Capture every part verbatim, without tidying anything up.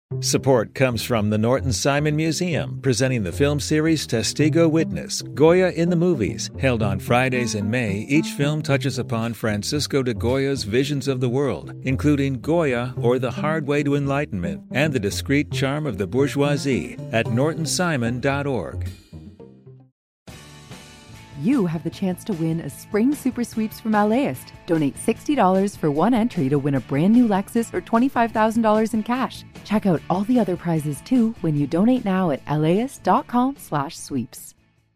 Support comes from the Norton Simon Museum, presenting the film series Testigo Witness, Goya in the Movies. Held on Fridays in May, each film touches upon Francisco de Goya's visions of the world, including Goya or The Hard Way to Enlightenment and the discreet charm of the bourgeoisie at norton simon dot org. You have the chance to win a spring super sweeps from LAist. Donate sixty dollars for one entry to win a brand new Lexus or twenty-five thousand dollars in cash. Check out all the other prizes too when you donate now at laist dot com slash sweeps.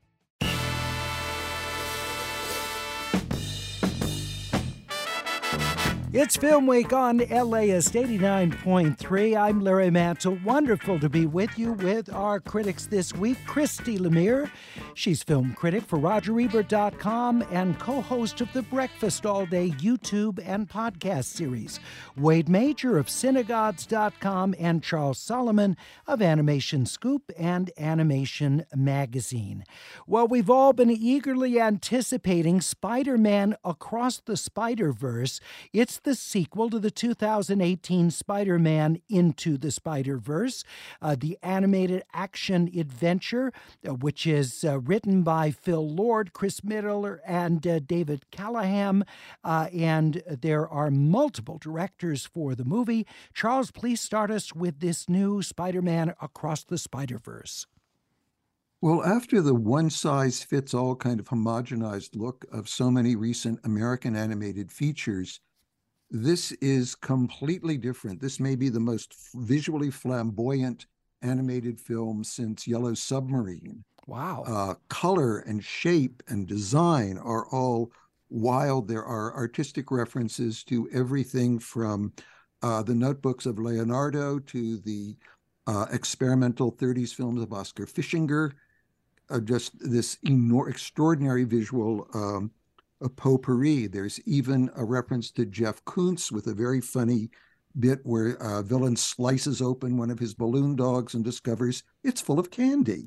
It's Film Week on LAist eighty-nine point three. I'm Larry Mantle. Wonderful to be with you with our critics this week. Christy Lemire. She's film critic for Roger Ebert dot com and co-host of the Breakfast All Day YouTube and podcast series. Wade Major of Synagogues dot com and Charles Solomon of Animation Scoop and Animation Magazine. Well, we've all been eagerly anticipating Spider-Man Across the Spider-Verse. It's the sequel to the two thousand eighteen Spider-Man Into the Spider-Verse, uh, the animated action adventure, uh, which is uh, written by Phil Lord, Chris Miller, and uh, David Callahan. Uh, and there are multiple directors for the movie. Charles, please start us with this new Spider-Man Across the Spider-Verse. Well, after the one-size-fits-all kind of homogenized look of so many recent American animated features, this is completely different. This may be the most visually flamboyant animated film since Yellow Submarine. Wow. Uh, color and shape and design are all wild. There are artistic references to everything from uh, the notebooks of Leonardo to the uh, experimental thirties films of Oscar Fischinger. Uh, just this enor- extraordinary visual um, a potpourri. There's even a reference to Jeff Koons with a very funny bit where a villain slices open one of his balloon dogs and discovers it's full of candy.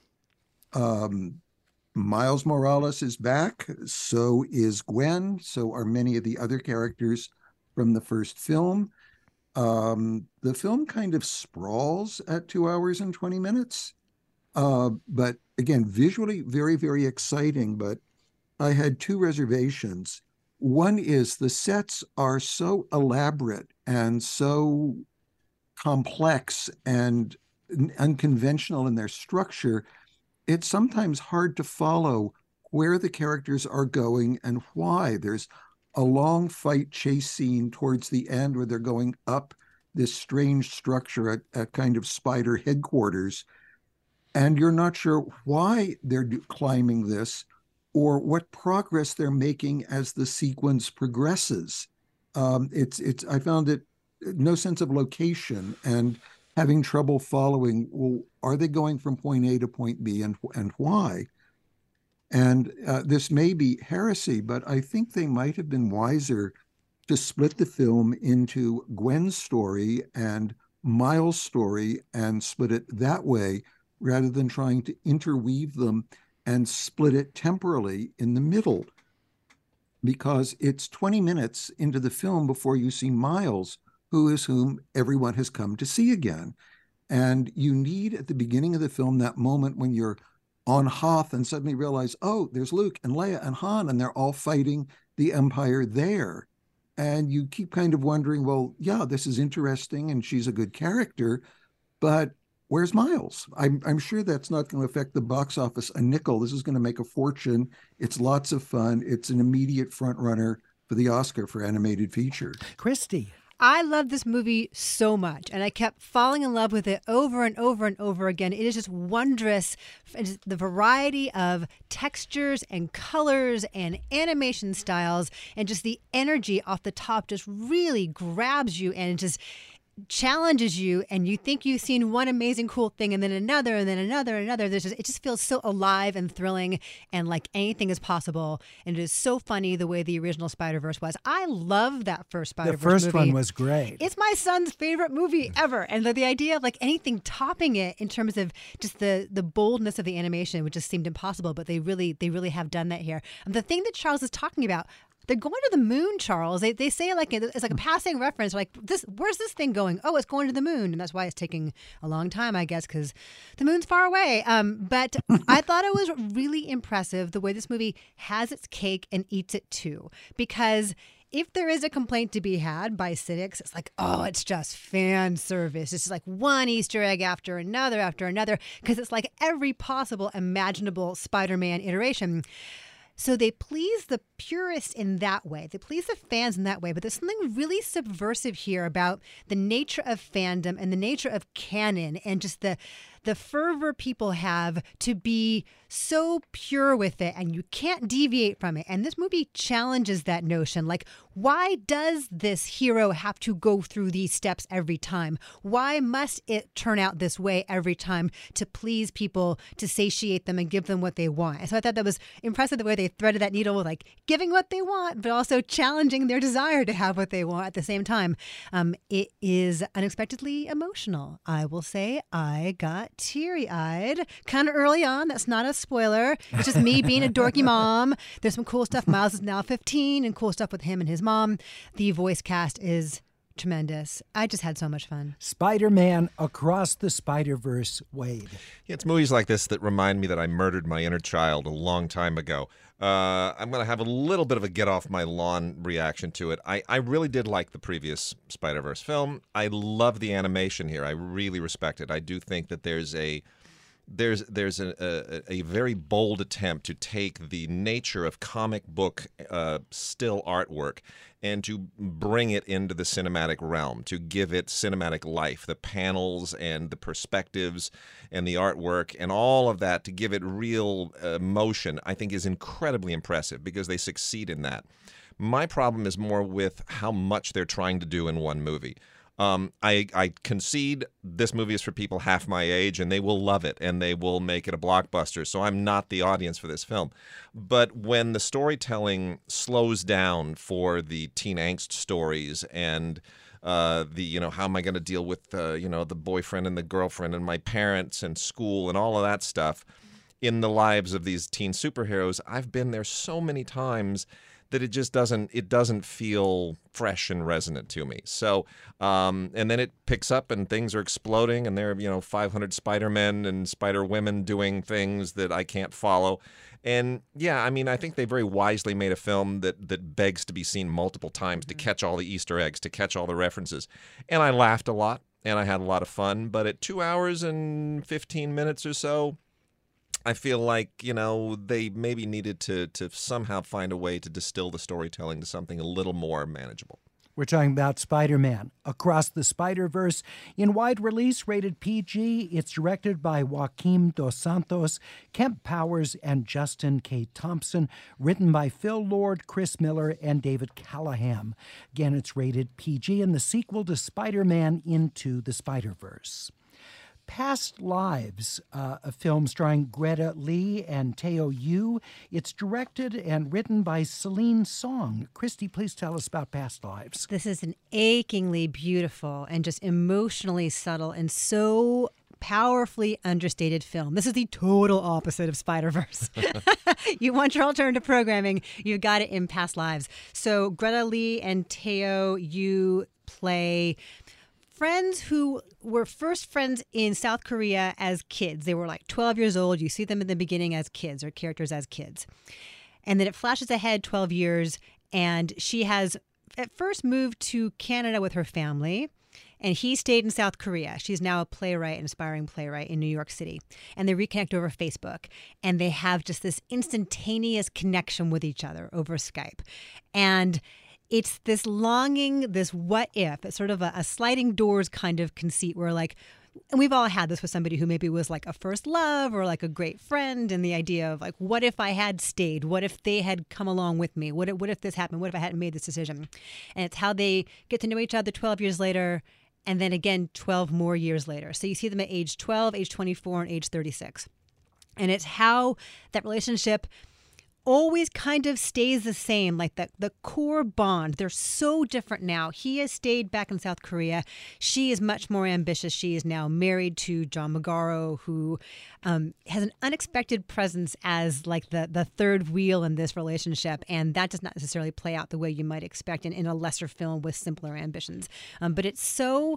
Um, Miles Morales is back. So is Gwen. So are many of the other characters from the first film. Um, the film kind of sprawls at two hours and twenty minutes. Uh, but again, visually very, very exciting. But I had two reservations. One is the sets are so elaborate and so complex and unconventional in their structure, it's sometimes hard to follow where the characters are going and why. There's a long fight chase scene towards the end where they're going up this strange structure at, at kind of spider headquarters, and you're not sure why they're climbing this or what progress they're making as the sequence progresses. Um, it's it's. I found it no sense of location and having trouble following. Well, are they going from point A to point B, and and why? And uh, this may be heresy, but I think they might have been wiser to split the film into Gwen's story and Miles' story and split it that way, rather than trying to interweave them and split it temporally in the middle, because it's twenty minutes into the film before you see Miles, who is whom everyone has come to see again. And you need at the beginning of the film that moment when you're on Hoth and suddenly realize, oh, there's Luke and Leia and Han, and they're all fighting the Empire there. And you keep kind of wondering, well, yeah, this is interesting and she's a good character, but where's Miles? I'm, I'm sure that's not going to affect the box office a nickel. This is going to make a fortune. It's lots of fun. It's an immediate front runner for the Oscar for animated feature. Christy. I love this movie so much, and I kept falling in love with it over and over and over again. It is just wondrous. The variety of textures and colors and animation styles and just the energy off the top just really grabs you and just challenges you, and you think you've seen one amazing cool thing and then another and then another and another. There's just, it just feels so alive and thrilling and like anything is possible, and it is so funny the way the original Spider-Verse was. I love that first Spider-Verse The first movie. one was great. It's my son's favorite movie ever, and the, the idea of like anything topping it in terms of just the the boldness of the animation, which just seemed impossible, but they really they really have done that here. And the thing that Charles is talking about, They're going to the moon, Charles. They they say it like it's like a passing reference. Like, this, where's this thing going? Oh, it's going to the moon, and that's why it's taking a long time, I guess, because the moon's far away. Um, but I thought it was really impressive the way this movie has its cake and eats it too, because if there is a complaint to be had by cynics, it's like, oh, it's just fan service. It's just like one Easter egg after another after another, because it's like every possible imaginable Spider-Man iteration. So they please the purists in that way. They please the fans in that way. But there's something really subversive here about the nature of fandom and the nature of canon and just the the fervor people have to be so pure with it, and you can't deviate from it. And this movie challenges that notion. Like, why does this hero have to go through these steps every time? Why must it turn out this way every time to please people, to satiate them and give them what they want? And so I thought that was impressive, the way they threaded that needle, like giving what they want, but also challenging their desire to have what they want at the same time. Um, it is unexpectedly emotional. I will say I got teary-eyed kind of early on. That's not a spoiler. It's just me being a dorky mom. There's some cool stuff. Miles is now fifteen, and cool stuff with him and his mom. The voice cast is tremendous. I just had so much fun. Spider-Man Across the Spider-Verse, Wade. Yeah, it's movies like this that remind me that I murdered my inner child a long time ago. Uh, I'm going to have a little bit of a get-off-my-lawn reaction to it. I, I really did like the previous Spider-Verse film. I love the animation here. I really respect it. I do think that there's a there's there's a, a, a very bold attempt to take the nature of comic book uh, still artwork and to bring it into the cinematic realm, to give it cinematic life, the panels and the perspectives and the artwork and all of that, to give it real uh, motion, I think is incredibly impressive because they succeed in that. My problem is more with how much they're trying to do in one movie. Um, I, I concede this movie is for people half my age, and they will love it, and they will make it a blockbuster, so I'm not the audience for this film. But when the storytelling slows down for the teen angst stories and uh, the, you know, how am I going to deal with, uh, you know, the boyfriend and the girlfriend and my parents and school and all of that stuff in the lives of these teen superheroes, I've been there so many times that it just doesn't it doesn't feel fresh and resonant to me. So, um, and then it picks up and things are exploding and there are, you know, five hundred Spider-Men and Spider-Women doing things that I can't follow. And yeah, I mean, I think they very wisely made a film that that begs to be seen multiple times, to catch all the Easter eggs, to catch all the references. And I laughed a lot and I had a lot of fun. But at two hours and fifteen minutes or so, I feel like, you know, they maybe needed to to somehow find a way to distill the storytelling to something a little more manageable. We're talking about Spider-Man Across the Spider-Verse. In wide release, rated P G, it's directed by Joaquim Dos Santos, Kemp Powers, and Justin K. Thompson. Written by Phil Lord, Chris Miller, and David Callahan. Again, it's rated P G, and the sequel to Spider-Man Into the Spider-Verse. Past Lives, uh, a film starring Greta Lee and Teo Yu. It's directed and written by Celine Song. Christy, please tell us about Past Lives. This is an achingly beautiful and just emotionally subtle and so powerfully understated film. This is the total opposite of Spider-Verse. You want your alternative programming, you've got it in Past Lives. So Greta Lee and Teo Yu play friends who were first friends in South Korea as kids. They were like twelve years old. You see them in the beginning as kids, or characters as kids. And then it flashes ahead twelve years, and she has at first moved to Canada with her family, and he stayed in South Korea. She's now a playwright, an aspiring playwright in New York City. And they reconnect over Facebook, and they have just this instantaneous connection with each other over Skype. And it's this longing, this what if. It's sort of a, a sliding doors kind of conceit where, like, and we've all had this with somebody who maybe was like a first love or like a great friend, and the idea of like, what if I had stayed? What if they had come along with me? What if, what if this happened? What if I hadn't made this decision? And it's how they get to know each other twelve years later, and then again twelve more years later. So you see them at age twelve, age twenty-four, and age thirty-six. And it's how that relationship always kind of stays the same, like the, the core bond. They're so different now. He has stayed back in South Korea. She is much more ambitious. She is now married to John Magaro, who um, has an unexpected presence as like the, the third wheel in this relationship. And that does not necessarily play out the way you might expect in, in a lesser film with simpler ambitions. Um, but it's so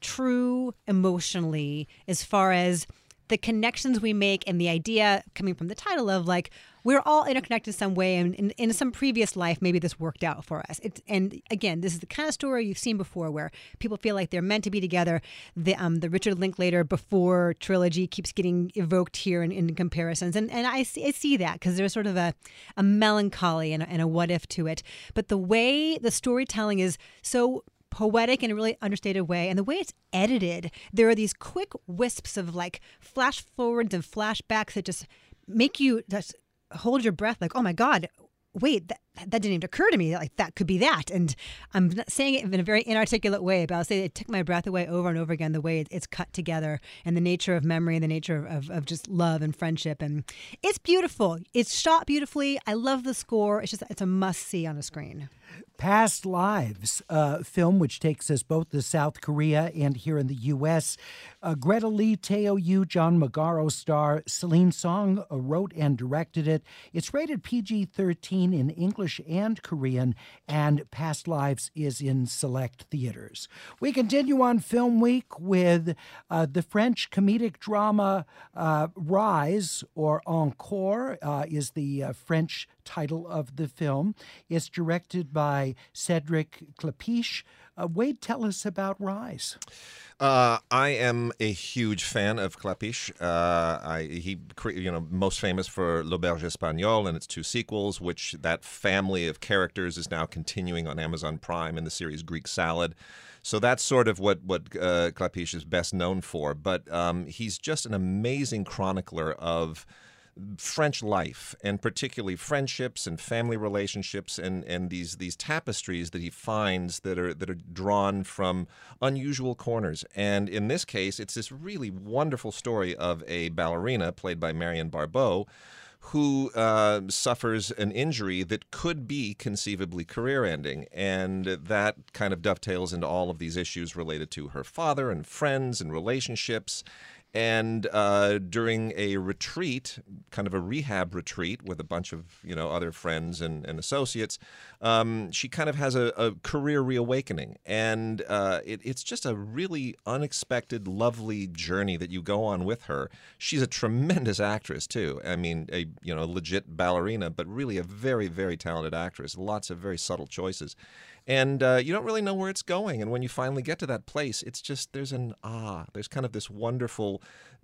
true emotionally as far as the connections we make and the idea coming from the title of like, we're all interconnected some way, and in, in some previous life, maybe this worked out for us. It's, and again, this is the kind of story you've seen before where people feel like they're meant to be together. The um, the Richard Linklater Before trilogy keeps getting evoked here in, in comparisons. And and I see, I see that because there's sort of a, a melancholy and a, and a what if to it. But the way the storytelling is so poetic in a really understated way, and the way it's edited, there are these quick wisps of like flash forwards and flashbacks that just make you just hold your breath, like, oh my God, wait, that, that didn't even occur to me. Like, that could be that. And I'm not saying it in a very inarticulate way, but I'll say it took my breath away over and over again, the way it's cut together and the nature of memory and the nature of, of just love and friendship. And it's beautiful. It's shot beautifully. I love the score. It's just, it's a must see on a screen. Past Lives, a film which takes us both to South Korea and here in the U S. Uh, Greta Lee, Teo Yoo, John Magaro star. Celine Song uh, wrote and directed it. It's rated P G thirteen in English and Korean, and Past Lives is in select theaters. We continue on Film Week with uh, the French comedic drama uh, Rise, or Encore, uh, is the uh, French title of the film. It's directed by Cedric Klapisch. Uh, Wade, tell us about Rise. Uh, I am a huge fan of Klapisch. Uh, I, he, you know, most famous for L'Auberge Espagnole and its two sequels, which that family of characters is now continuing on Amazon Prime in the series Greek Salad. So that's sort of what what uh, Klapisch is best known for. But um, he's just an amazing chronicler of French life, and particularly friendships and family relationships, and, and these these tapestries that he finds that are that are drawn from unusual corners. And in this case, it's this really wonderful story of a ballerina played by Marianne Barbeau, who uh, suffers an injury that could be conceivably career-ending. And that kind of dovetails into all of these issues related to her father and friends and relationships. And uh, during a retreat, kind of a rehab retreat with a bunch of, you know, other friends and, and associates, um, she kind of has a, a career reawakening. And uh, it, it's just a really unexpected, lovely journey that you go on with her. She's a tremendous actress, too. I mean, a you know legit ballerina, but really a very, very talented actress. Lots of very subtle choices. And uh, you don't really know where it's going. And when you finally get to that place, it's just, there's an ah, there's kind of this wonderful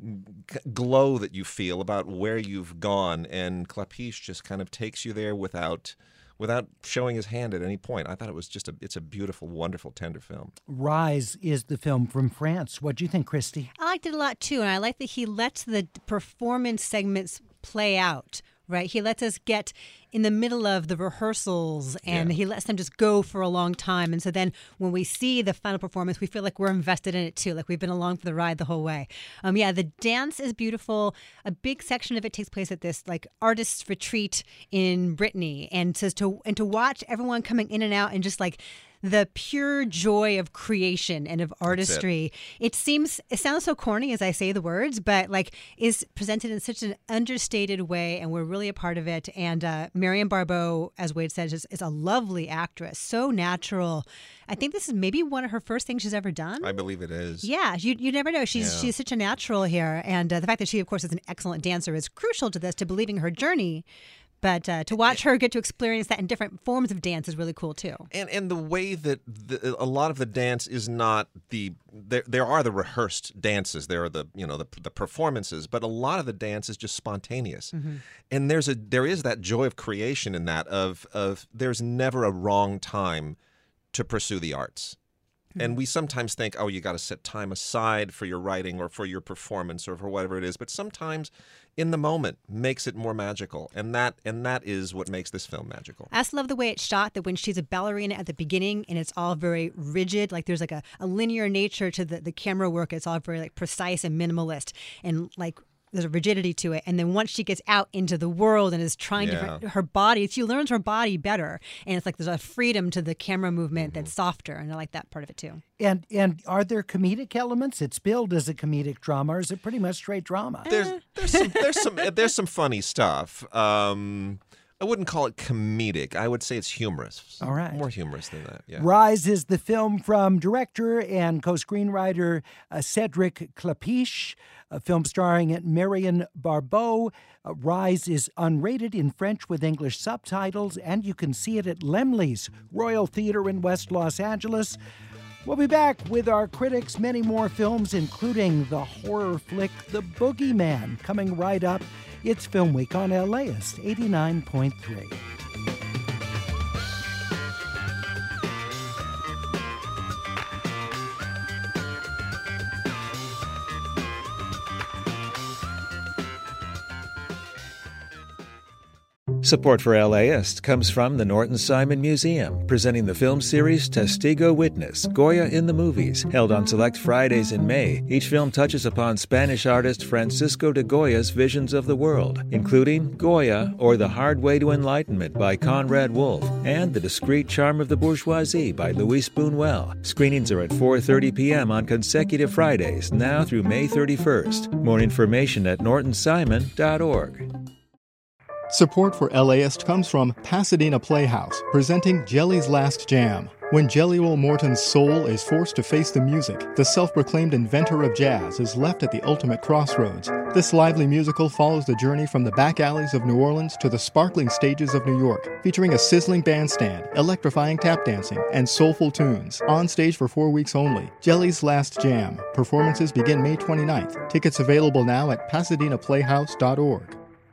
glow that you feel about where you've gone. And Klapisch just kind of takes you there without without showing his hand at any point. I thought it was just a, it's a beautiful, wonderful, tender film. Rise is the film from France. What do you think, Christy? I liked it a lot, too. And I like that he lets the performance segments play out. Right. He lets us get in the middle of the rehearsals, and yeah. he lets them just go for a long time. And so then when we see the final performance, we feel like we're invested in it, too, like we've been along for the ride the whole way. Um, yeah, the dance is beautiful. A big section of it takes place at this like artist's retreat in Brittany. And to, to, and to watch everyone coming in and out and just like the pure joy of creation and of artistry. It. it seems, it sounds so corny as I say the words, but like is presented in such an understated way, and we're really a part of it. And uh, Marianne Barbeau, as Wade said, is, is a lovely actress, so natural. I think this is maybe one of her first things she's ever done. I believe it is. Yeah, you you never know. She's yeah. she's such a natural here, and uh, the fact that she, of course, is an excellent dancer is crucial to this, to believing her journey. But uh, to watch her get to experience that in different forms of dance is really cool, too. And and the way that the, a lot of the dance is not the there there are the rehearsed dances, there are the you know the the performances, but a lot of the dance is just spontaneous. Mm-hmm. And there's a there is that joy of creation in that of of there's never a wrong time to pursue the arts. And we sometimes think, oh, you got to set time aside for your writing or for your performance or for whatever it is. But sometimes in the moment makes it more magical. And that and that is what makes this film magical. I also love the way it's shot, that when she's a ballerina at the beginning and it's all very rigid, like there's like a, a linear nature to the, the camera work. It's all very like precise and minimalist. And like there's a rigidity to it. And then once she gets out into the world and is trying Yeah. to, her body, she learns her body better. And it's like there's a freedom to the camera movement Mm-hmm. that's softer. And I like that part of it too. And and are there comedic elements? It's billed as a comedic drama, or is it pretty much straight drama? There's there's some there's some there's some funny stuff. Um, I wouldn't call it comedic. I would say it's humorous. All right. More humorous than that. Yeah. Rise is the film from director and co-screenwriter uh, Cedric Klapisch, a film starring Marion Barbeau. Uh, Rise is unrated in French with English subtitles, and you can see it at Laemmle's Royal Theater in West Los Angeles. We'll be back with our critics, many more films, including the horror flick The Boogeyman, coming right up. It's Film Week on LAist eighty-nine point three. Support for LAist comes from the Norton Simon Museum, presenting the film series Testigo Witness, Goya in the Movies, held on select Fridays in May. Each film touches upon Spanish artist Francisco de Goya's visions of the world, including Goya, or The Hard Way to Enlightenment by Conrad Wolf, and The Discreet Charm of the Bourgeoisie by Luis Buñuel. Screenings are at four thirty p.m. on consecutive Fridays, now through May thirty-first. More information at norton simon dot org. Support for LAist comes from Pasadena Playhouse, presenting Jelly's Last Jam. When Jelly Roll Morton's soul is forced to face the music, the self-proclaimed inventor of jazz is left at the ultimate crossroads. This lively musical follows the journey from the back alleys of New Orleans to the sparkling stages of New York, featuring a sizzling bandstand, electrifying tap dancing, and soulful tunes. On stage for four weeks only. Jelly's Last Jam. Performances begin May twenty-ninth. Tickets available now at pasadena playhouse dot org.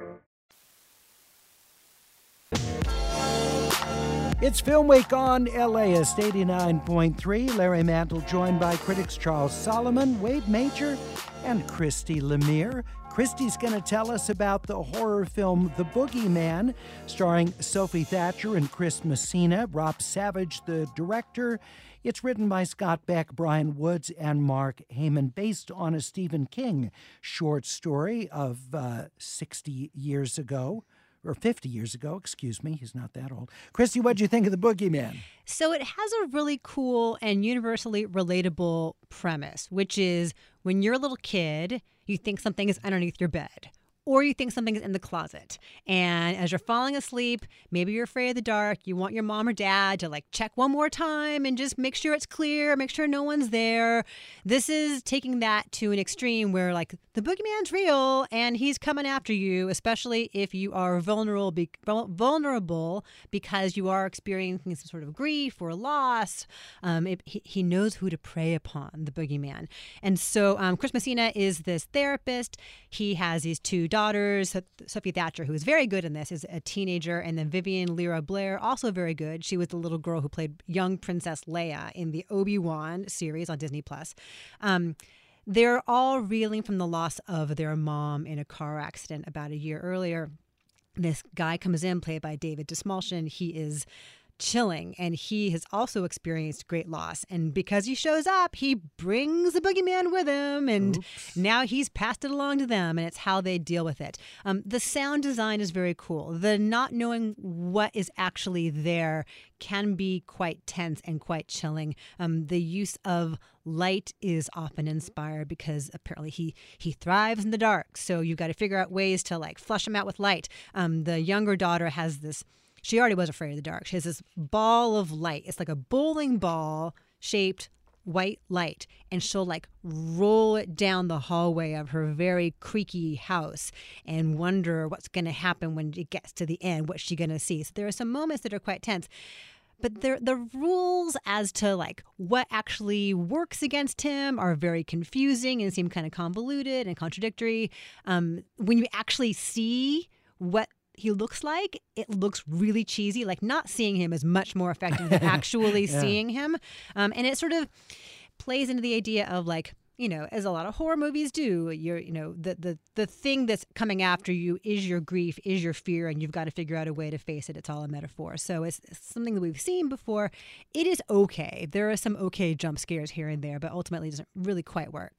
It's Film Week on LAist eighty-nine point three. Larry Mantle joined by critics Charles Solomon, Wade Major, and Christy Lemire. Christy's going to tell us about the horror film The Boogeyman, starring Sophie Thatcher and Chris Messina. Rob Savage, the director. It's written by Scott Beck, Brian Woods, and Mark Heyman, based on a Stephen King short story of uh, sixty years ago. Or fifty years ago, excuse me. He's not that old. Christy, what'd you think of The Boogeyman? So it has a really cool and universally relatable premise, which is when you're a little kid, you think something is underneath your bed. Or you think something is in the closet. And as you're falling asleep, maybe you're afraid of the dark. You want your mom or dad to like check one more time and just make sure it's clear, make sure no one's there. This is taking that to an extreme where like the boogeyman's real and he's coming after you, especially if you are vulnerable, be, vulnerable because you are experiencing some sort of grief or loss. Um, it, he, he knows who to prey upon, the boogeyman. And so um, Chris Messina is this therapist. He has these two daughters. Sophie Thatcher, who is very good in this, is a teenager, and then Vivian Lyra Blair, also very good. She was the little girl who played young Princess Leia in the Obi-Wan series on Disney Plus. Um, they're all reeling from the loss of their mom in a car accident about a year earlier. This guy comes in, played by David Dastmalchian. He is chilling, and he has also experienced great loss, and because he shows up, he brings the boogeyman with him, and Oops. now he's passed it along to them, and it's how they deal with it. Um, the sound design is very cool. The not knowing what is actually there can be quite tense and quite chilling. Um, the use of light is often inspired because apparently he he thrives in the dark, so you've got to figure out ways to like flush him out with light. Um, the younger daughter has this She already was afraid of the dark. She has this ball of light. It's like a bowling ball shaped white light. And she'll like roll it down the hallway of her very creaky house and wonder what's going to happen when it gets to the end. What's she going to see? So there are some moments that are quite tense. But there, the rules as to like what actually works against him are very confusing and seem kind of convoluted and contradictory. Um, when you actually see what he looks like, it looks really cheesy. Like not seeing him is much more effective than actually yeah. seeing him. Um, and it sort of plays into the idea of like, you know, as a lot of horror movies do, you're, you know, the, the, the thing that's coming after you is your grief, is your fear, and you've got to figure out a way to face it. It's all a metaphor. So it's, it's something that we've seen before. It is okay. There are some okay jump scares here and there, but ultimately it doesn't really quite work.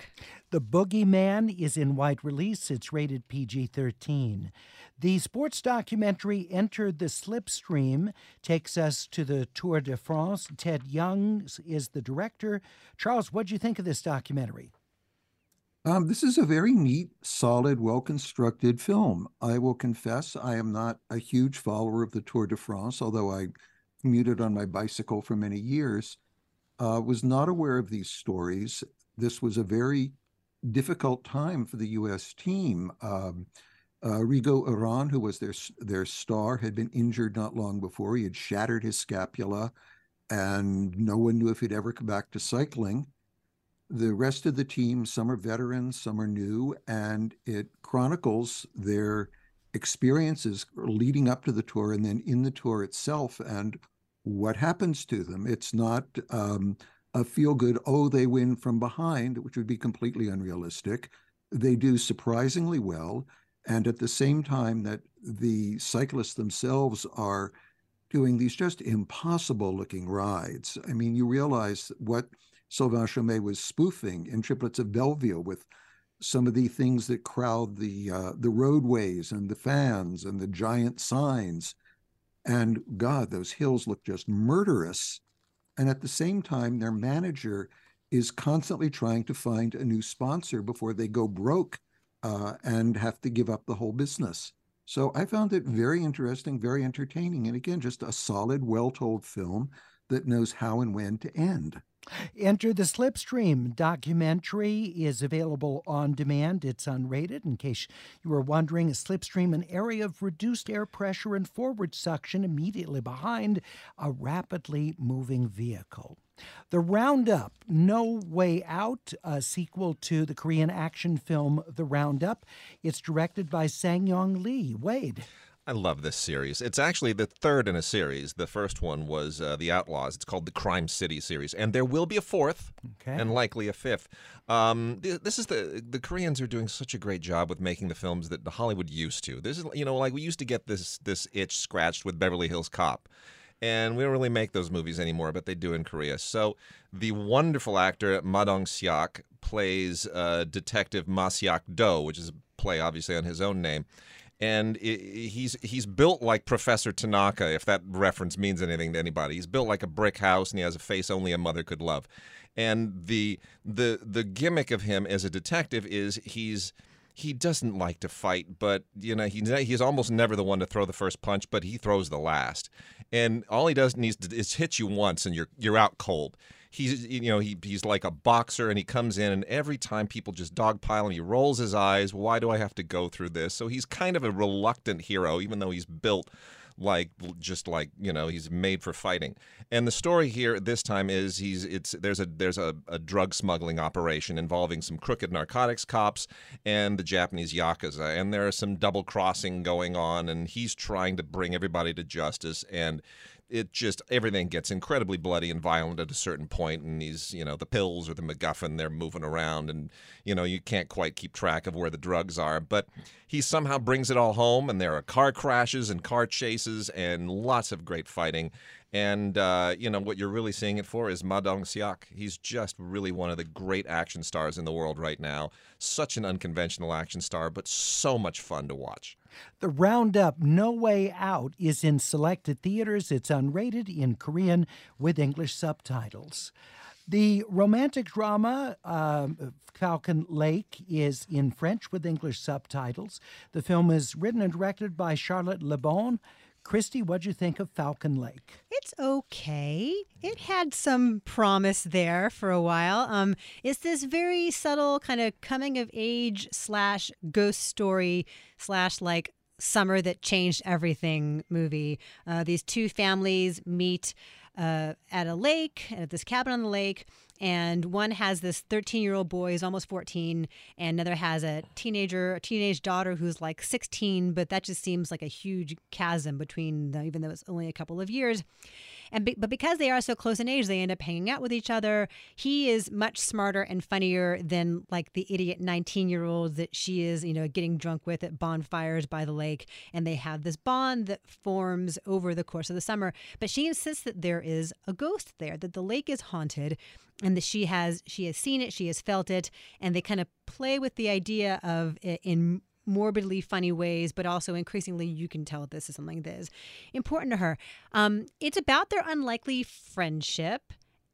The Boogeyman is in wide release. It's rated P G thirteen. The sports documentary Enter the Slipstream takes us to the Tour de France. Ted Young is the director. Charles, what do you think of this documentary? Um, this is a very neat, solid, well-constructed film. I will confess I am not a huge follower of the Tour de France, although I commuted on my bicycle for many years. Uh, was not aware of these stories. This was a very difficult time for the U S team. Um, uh, Rigo Uran, who was their their star, had been injured not long before. He had shattered his scapula, and no one knew if he'd ever come back to cycling. The rest of the team, some are veterans, some are new, and it chronicles their experiences leading up to the tour and then in the tour itself and what happens to them. It's not um, a feel-good, oh, they win from behind, which would be completely unrealistic. They do surprisingly well, and at the same time that the cyclists themselves are doing these just impossible-looking rides. I mean, you realize what Sylvain Chomet was spoofing in Triplets of Belleville with some of the things that crowd the uh, the roadways and the fans and the giant signs. And God, those hills look just murderous. And at the same time, their manager is constantly trying to find a new sponsor before they go broke uh, and have to give up the whole business. So I found it very interesting, very entertaining. And again, just a solid, well-told film that knows how and when to end. Enter the Slipstream documentary is available on demand. It's unrated. In case you were wondering, a slipstream, an area of reduced air pressure and forward suction immediately behind a rapidly moving vehicle. The Roundup, No Way Out, a sequel to the Korean action film The Roundup. It's directed by Sang-Yong Lee. Wade. I love this series. It's actually the third in a series. The first one was uh, The Outlaws. It's called the Crime City series. And there will be a fourth okay. and likely a fifth. Um, th- this is the the Koreans are doing such a great job with making the films that Hollywood used to. This is, you know, like we used to get this this itch scratched with Beverly Hills Cop. And we don't really make those movies anymore, but they do in Korea. So the wonderful actor Ma Dong-seok plays uh, Detective Ma Seok-do, which is a play obviously on his own name. And he's he's built like Professor Tanaka, if that reference means anything to anybody. He's built like a brick house, and he has a face only a mother could love. And the the the gimmick of him as a detective is he's he doesn't like to fight, but you know he he's almost never the one to throw the first punch, but he throws the last. And all he does needs to is hit you once, and you're you're out cold. He's, you know, he he's like a boxer, and he comes in, and every time people just dogpile him, he rolls his eyes. Why do I have to go through this? So he's kind of a reluctant hero, even though he's built like just like you know he's made for fighting. And the story here this time is he's it's there's a there's a, a drug smuggling operation involving some crooked narcotics cops and the Japanese yakuza, and there is some double crossing going on, and he's trying to bring everybody to justice. And it just, everything gets incredibly bloody and violent at a certain point, and these, you know, the pills or the MacGuffin, they're moving around, and, you know, you can't quite keep track of where the drugs are, but he somehow brings it all home, and there are car crashes and car chases and lots of great fighting. And, uh, you know, what you're really seeing it for is Ma Dong-seok. He's just really one of the great action stars in the world right now. Such an unconventional action star, but so much fun to watch. The Roundup, No Way Out is in selected theaters. It's unrated in Korean with English subtitles. The romantic drama uh, Falcon Lake is in French with English subtitles. The film is written and directed by Charlotte Le Bon. Christy, what'd you think of Falcon Lake? It's okay. It had some promise there for a while. Um, it's this very subtle kind of coming of age slash ghost story slash like summer that changed everything movie. Uh, these two families meet uh, at a lake, at this cabin on the lake, and one has this thirteen-year-old boy who's almost fourteen, and another has a teenager, a teenage daughter who's like sixteen, but that just seems like a huge chasm between them, even though it's only a couple of years. And be, but because they are so close in age, they end up hanging out with each other. He is much smarter and funnier than like the idiot nineteen-year-old that she is, you know, getting drunk with at bonfires by the lake. And they have this bond that forms over the course of the summer. But she insists that there is a ghost there, that the lake is haunted. and that she has she has seen it, she has felt it, and they kind of play with the idea of it in morbidly funny ways, but also increasingly you can tell this is something that is important to her. Um, it's about their unlikely friendship.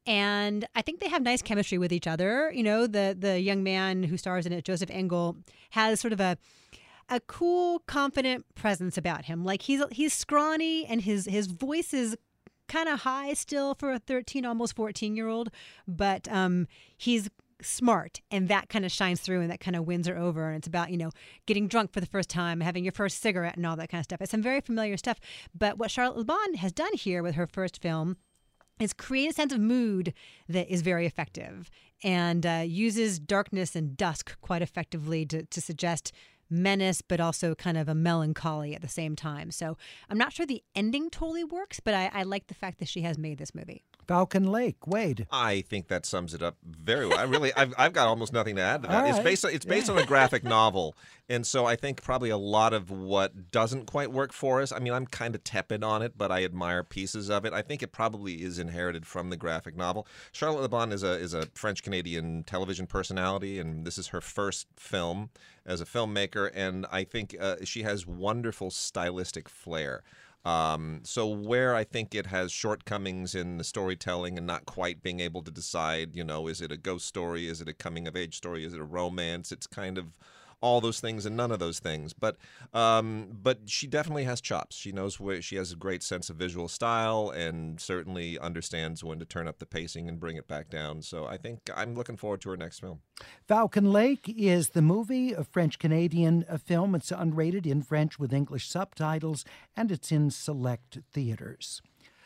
And I think they have nice chemistry with each other. You know, the the young man who stars in it, Joseph Engel, has sort of a a cool, confident presence about him. Like he's he's scrawny and his his voice is kind of high still for a thirteen, almost fourteen year old, but um, he's smart, and that kind of shines through, and that kind of wins her over. And it's about, you know, getting drunk for the first time, having your first cigarette, and all that kind of stuff. It's some very familiar stuff. But what Charlotte Le Bon has done here with her first film is create a sense of mood that is very effective, and uh, uses darkness and dusk quite effectively to, to suggest menace, but also kind of a melancholy at the same time. So I'm not sure the ending totally works, but I, I like the fact that she has made this movie. Falcon Lake, Wade. I think that sums it up very well. I really, I've, I've got almost nothing to add to that. All It's right. based on, it's based Yeah. on a graphic novel, and so I think probably a lot of what doesn't quite work for us. I mean, I'm kind of tepid on it, but I admire pieces of it. I think it probably is inherited from the graphic novel. Charlotte Le Bon is a is a French Canadian television personality, and this is her first film as a filmmaker, and I think uh, she has wonderful stylistic flair. Um, so where I think it has shortcomings in the storytelling and not quite being able to decide, you know, is it a ghost story? Is it a coming of age story? Is it a romance? It's kind of all those things and none of those things. But um, but she definitely has chops. She knows where she has a great sense of visual style and certainly understands when to turn up the pacing and bring it back down. So I think I'm looking forward to her next film. Falcon Lake is the movie, a French-Canadian film. It's unrated in French with English subtitles, and it's in select theaters.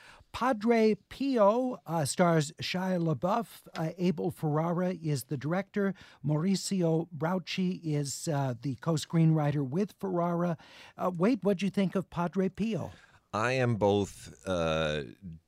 Padre Pio uh, stars Shia LaBeouf. Uh, Abel Ferrara is the director. Mauricio Brauchi is uh, the co-screenwriter with Ferrara. Uh, Wade, what'd you think of Padre Pio? I am both uh,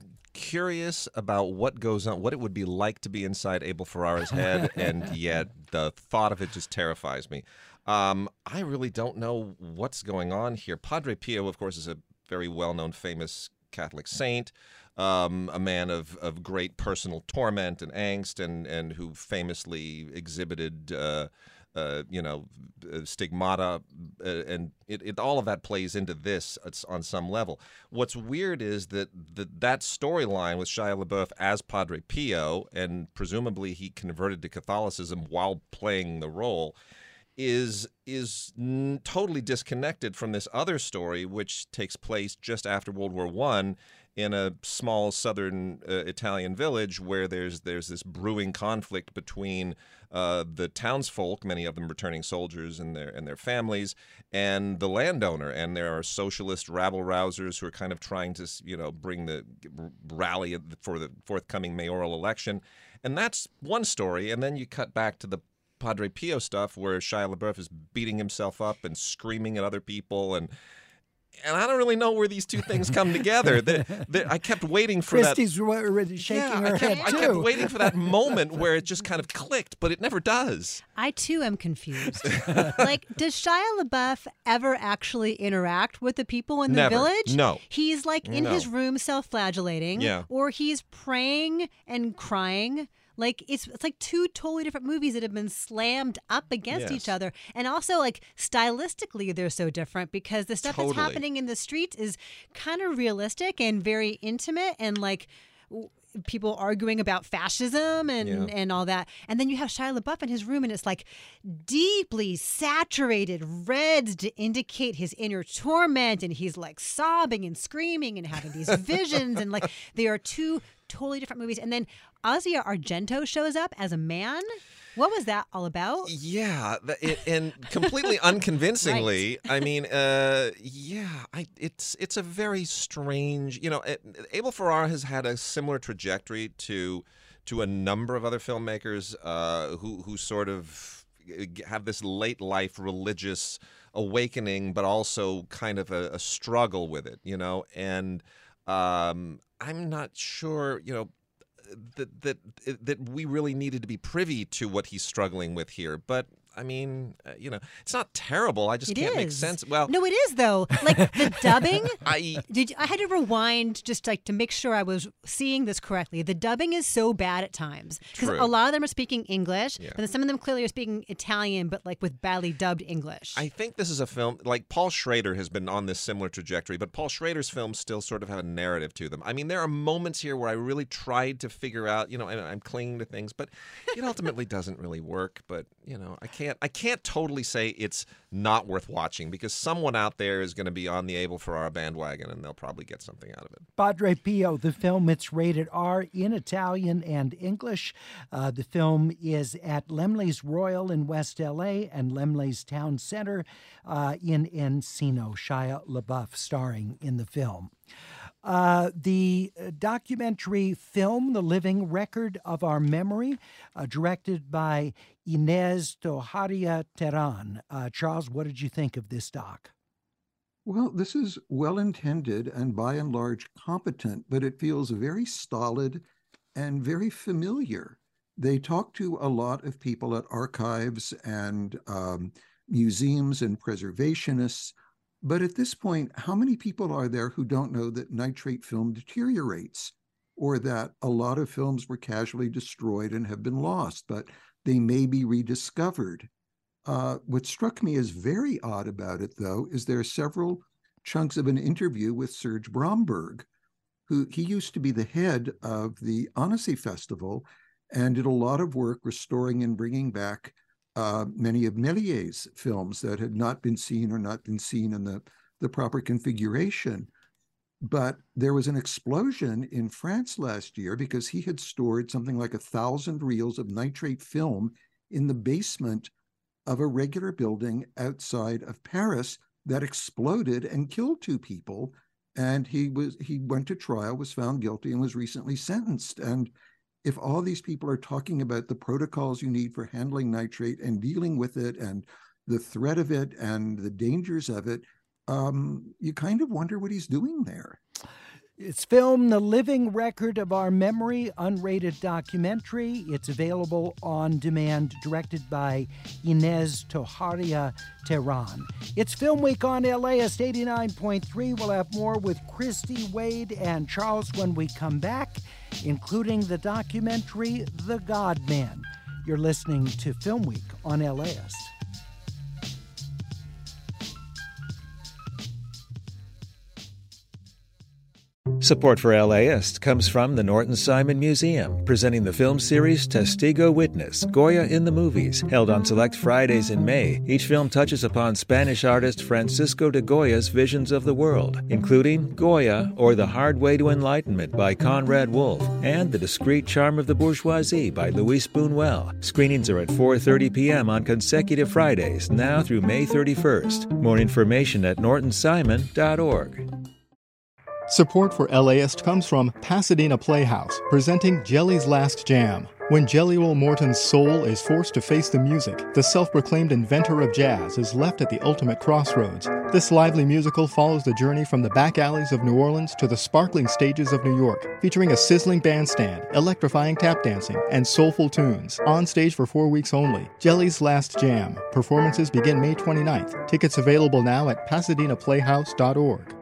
curious about what goes on, what it would be like to be inside Abel Ferrara's head, and yet the thought of it just terrifies me. Um, I really don't know what's going on here. Padre Pio, of course, is a very well-known, famous Catholic saint, um, a man of, of great personal torment and angst, and, and who famously exhibited, uh, uh, you know, stigmata, uh, and it, it all of that plays into this on some level. What's weird is that the, that storyline with Shia LaBeouf as Padre Pio, and presumably he converted to Catholicism while playing the role, is is n- totally disconnected from this other story, which takes place just after World War One in a small southern uh, Italian village where there's there's this brewing conflict between uh, the townsfolk, many of them returning soldiers and their and their families, and the landowner. And there are socialist rabble-rousers who are kind of trying to, you know, bring the rally for the forthcoming mayoral election. And that's one story. And then you cut back to the Padre Pio stuff where Shia LaBeouf is beating himself up and screaming at other people, and and I don't really know where these two things come together. They, they, I kept waiting for Christy's that. Christy's shaking yeah, her I kept, head, I too. kept waiting for that moment where it just kind of clicked, but it never does. I, too, am confused. Like, does Shia LaBeouf ever actually interact with the people in the Never. village? No. He's, like, in No. his room self-flagellating. Yeah. Or he's praying and crying. Like, it's it's like two totally different movies that have been slammed up against Yes. each other. And also, like, stylistically, they're so different because the stuff Totally. that's happening in the streets is kind of realistic and very intimate and, like, w- people arguing about fascism and, Yeah. and all that. And then you have Shia LaBeouf in his room, and it's, like, deeply saturated reds to indicate his inner torment. And he's, like, sobbing and screaming and having these visions. And, like, they are two totally different movies. And then Asia Argento shows up as a man. What was that all about? Yeah, th- it, and completely unconvincingly. I mean, uh, yeah, I, it's it's a very strange. You know, it, Abel Ferrara has had a similar trajectory to to a number of other filmmakers uh, who who sort of have this late life religious awakening, but also kind of a, a struggle with it. You know, and um, I'm not sure. You know. That that that we really needed to be privy to what he's struggling with here, but I mean, uh, you know, it's not terrible. I just It can't make is. sense. Well, No, it is though. Like the dubbing. I Did I had to rewind just like to make sure I was seeing this correctly. The dubbing is so bad at times because True. a lot of them are speaking English, Yeah. but then some of them clearly are speaking Italian, but like with badly dubbed English. I think this is a film like Paul Schrader has been on this similar trajectory, but Paul Schrader's films still sort of have a narrative to them. I mean, there are moments here where I really tried to figure out, you know, and I'm clinging to things, but it ultimately doesn't really work. But you know, I can't, I can't totally say it's not worth watching because someone out there is going to be on the Able for Our bandwagon, and they'll probably get something out of it. Padre Pio, the film, it's rated R in Italian and English. Uh, the film is at Laemmle's Royal in West L A and Laemmle's Town Center uh, in Encino. Shia LaBeouf starring in the film. Uh, the documentary film, The Living Record of Our Memory, uh, directed by Inez Toharia Terán. Uh, Charles, what did you think of this doc? Well, this is well intended and by and large competent, but it feels very stolid and very familiar. They talk to a lot of people at archives and um, museums and preservationists. But at this point, how many people are there who don't know that nitrate film deteriorates or that a lot of films were casually destroyed and have been lost, but they may be rediscovered? Uh, what struck me as very odd about it, though, is there are several chunks of an interview with Serge Bromberg, who he used to be the head of the Annecy Festival and did a lot of work restoring and bringing back uh, many of Méliès films that had not been seen or not been seen in the, the proper configuration. But there was an explosion in France last year because he had stored something like a thousand reels of nitrate film in the basement of a regular building outside of Paris that exploded and killed two people. And he was he went to trial, was found guilty, and was recently sentenced. And if all these people are talking about the protocols you need for handling nitrate and dealing with it and the threat of it and the dangers of it, um, you kind of wonder what he's doing there. It's filmed The Living Record of Our Memory, unrated documentary. It's available on demand, directed by Inez Toharia Terán. It's Film Week on L A S eighty-nine point three. We'll have more with Christy Wade and Charles when we come back, including the documentary The God Man. You're listening to Film Week on L A S. Support for LAist comes from the Norton Simon Museum, presenting the film series Testigo Witness, Goya in the Movies, held on select Fridays in May. Each film touches upon Spanish artist Francisco de Goya's visions of the world, including Goya, or The Hard Way to Enlightenment by Conrad Wolf, and The Discreet Charm of the Bourgeoisie by Luis Buñuel. Screenings are at four thirty p.m. on consecutive Fridays, now through May thirty-first. More information at norton simon dot org. Support for LAist comes from Pasadena Playhouse, presenting Jelly's Last Jam. When Jelly Roll Morton's soul is forced to face the music, the self-proclaimed inventor of jazz is left at the ultimate crossroads. This lively musical follows the journey from the back alleys of New Orleans to the sparkling stages of New York, featuring a sizzling bandstand, electrifying tap dancing, and soulful tunes. On stage for four weeks only. Jelly's Last Jam. Performances begin May twenty-ninth. Tickets available now at pasadena playhouse dot org.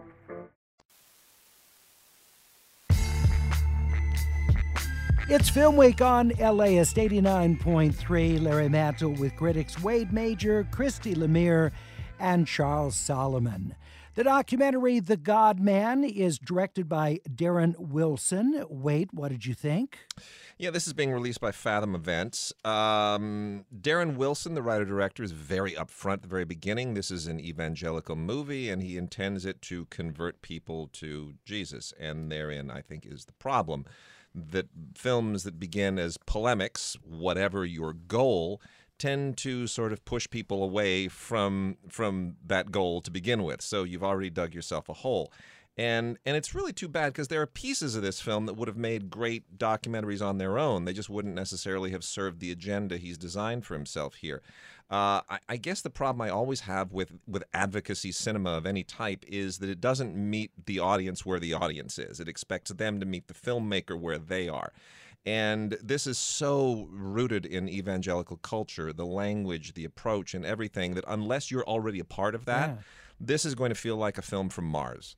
It's Film Week on L A S eighty-nine point three. Larry Mantle with critics Wade Major, Christy Lemire, and Charles Solomon. The documentary The God Man is directed by Darren Wilson. Wade, what did you think? Yeah, this is being released by Fathom Events. Um, Darren Wilson, the writer-director, is very upfront at the very beginning. This is an evangelical movie, and he intends it to convert people to Jesus. And therein, I think, is the problem. That films that begin as polemics, whatever your goal, tend to sort of push people away from from that goal to begin with. So you've already dug yourself a hole. And and it's really too bad because there are pieces of this film that would have made great documentaries on their own. They just wouldn't necessarily have served the agenda he's designed for himself here. Uh, I, I guess the problem I always have with, with advocacy cinema of any type is that it doesn't meet the audience where the audience is. It expects them to meet the filmmaker where they are. And this is so rooted in evangelical culture, the language, the approach, and everything, that unless you're already a part of that, Yeah. this is going to feel like a film from Mars.